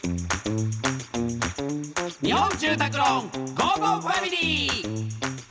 日本住宅ローンゴーゴーファミリー。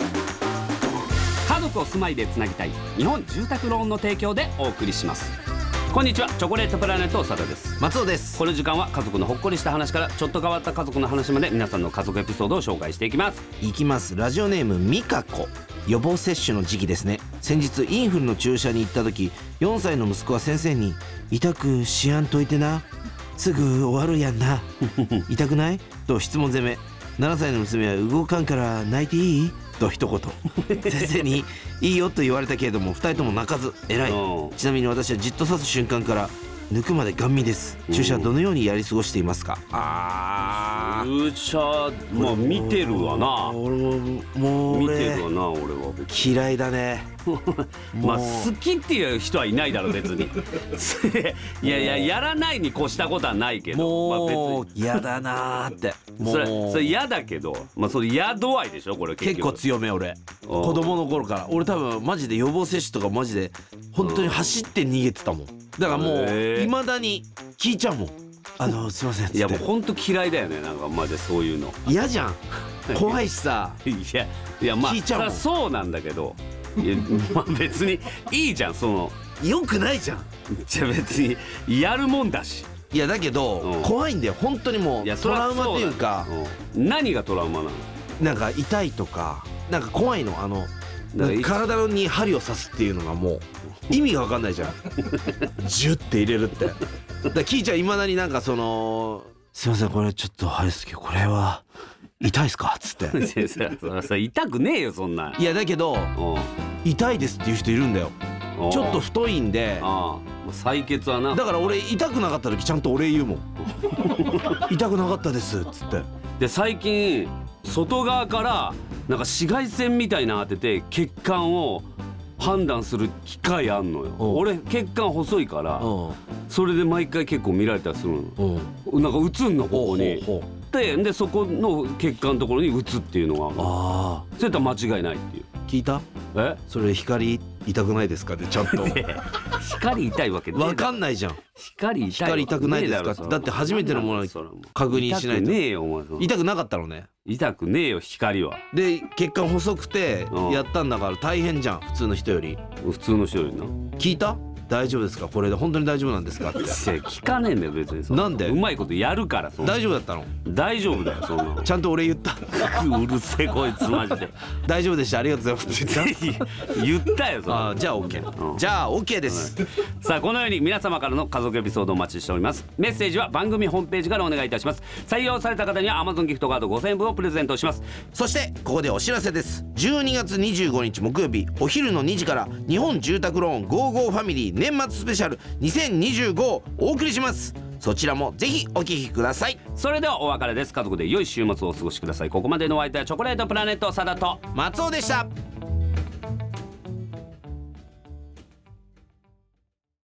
家族を住まいでつなぎたい日本住宅ローンの提供でお送りします。こんにちは、チョコレートプラネット長田です。 松尾です。 この時間は家族のほっこりした話からちょっと変わった家族の話まで皆さんの家族エピソードを紹介していきます。 ラジオネームみかこ。予防接種の時期ですね。先日インフルの注射に行った時、4歳の息子は先生に痛くしやんといてな、すぐ終わるやんな痛くないと質問攻め。7歳の娘は動かんから泣いていいと一言先生にいいよと言われたけれども2人とも泣かず偉い。ちなみに私はじっと刺す瞬間から抜くまでガン見です。注射どのようにやり過ごしていますか？ 注射、まあ見てるわな。 俺もう見てるわな。俺は嫌いだねまあ好きっていう人はいないだろ別にいやいや、やらないに越したことはないけど、 もう嫌だなーってそれ嫌だけど、まあそれ嫌度合いでしょこれ。 結構強め。俺子供の頃から俺多分マジで予防接種とかマジで本当に走って逃げてたもん。だからもう未だに聞いちゃうもん。すいませんっつって。 いやもう本当嫌いだよね。なんかマジでそういうの嫌じゃん怖いしさいやまあ聞いちゃうもん。 そうなんだけど、いやまあ別にいいじゃん。そのよくないじゃん。 じゃ別にやるもんだし。 いやだけど、怖いんだよ本当に。もうトラウマっていうか、 何がトラウマなの？ なんか痛いとかなんか怖いの。体に針を刺すっていうのがもう意味が分かんないじゃんジュッて入れるって。だから聞いちゃう。いまだになんかそのすいませんこれちょっと針ですけどこれは痛いっすかっつってそれ痛くねえよそんな。 いやだけど痛いですっていう人いるんだよ。ちょっと太いんで。 採血はな。 だから俺痛くなかった時ちゃんとお礼言うもん痛くなかったですっつって。 で最近外側からなんか紫外線みたいなの当てて血管を判断する機械あんのよ。俺血管細いからそれで毎回結構見られたりするの。なんか打つんのここに。でそこの血管のところに打つっていうのがそうやったら間違いないっていう。 聞いた？それ光痛くないですかってちゃんと光痛いわけねえだろ。 分かんないじゃん。 光痛くないですかって。だって初めてのものに確認しないと。 痛くねえよお前。 痛くなかったのね。 痛くねえよ光は。 で血管細くてやったんだから大変じゃん普通の人より。 普通の人よりな。 聞いた？大丈夫ですかこれで本当に大丈夫なんですかって。 聞かねえんだよ別に。 なんで？ うまいことやるから。 大丈夫だったの？ 大丈夫だよそんなの。 ちゃんと俺言ったうるせえこいつマジで大丈夫でしたありがとうございますって言ったよそれ。 じゃあ OK、じゃあ OK です、 さあこのように皆様からの家族エピソードをお待ちしております。メッセージは番組ホームページからお願いいたします。採用された方には Amazon ギフトカード5000円分をプレゼントします。 そしてここでお知らせです。12月25日木曜日お昼の2時から日本住宅ローンゴーゴーファミリー年末スペシャル2025をお送りします。そちらもぜひお聞きください。 それではお別れです。家族で良い週末をお過ごしください。ここまでのお相手はチョコレートプラネット長田と松尾でした。